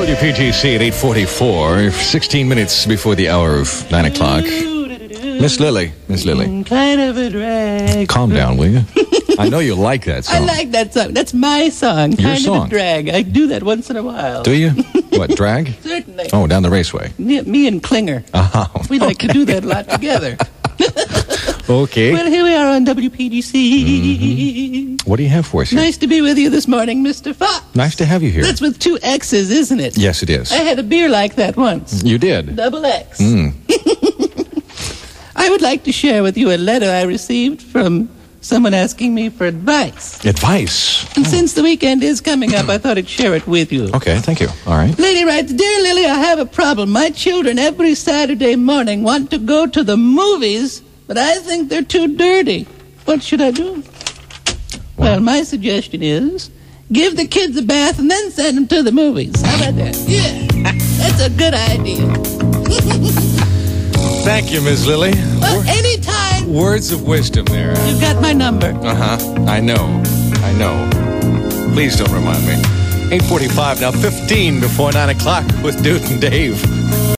WPGC at 8:44, 16 minutes before the hour of 9 o'clock. Miss Lily. Kind of a drag. Calm down, will you? I know you like that song. I like that song. That's my song. Your Kind song? of a drag. I do that once in a while. Do you? What, drag? Certainly. Oh, down the raceway. Me and Klinger. Oh, We like to do that a lot together. okay. Well, here we are on WPGC. What do you have for us here? Nice to be with you this morning, Mr. Fox. Nice to have you here. That's with 2 X's, isn't it? Yes, it is. I had a beer like that once. You did. Double X. Mm. I would like to share with you a letter I received from someone asking me for advice. Advice. And since the weekend is coming up, I thought I'd share it with you. Okay, thank you. All right. Lady writes, Dear Lily, I have a problem. My children every Saturday morning want to go to the movies, but I think they're too dirty. What should I do? Well, my suggestion is give the kids a bath and then send them to the movies. How about that? Yeah, that's a good idea. Thank you, Ms. Lily. Well, anytime. Words of wisdom there. You've got my number. Uh-huh. I know. Please don't remind me. 8:45 now, 15 before 9 o'clock with Dude and Dave.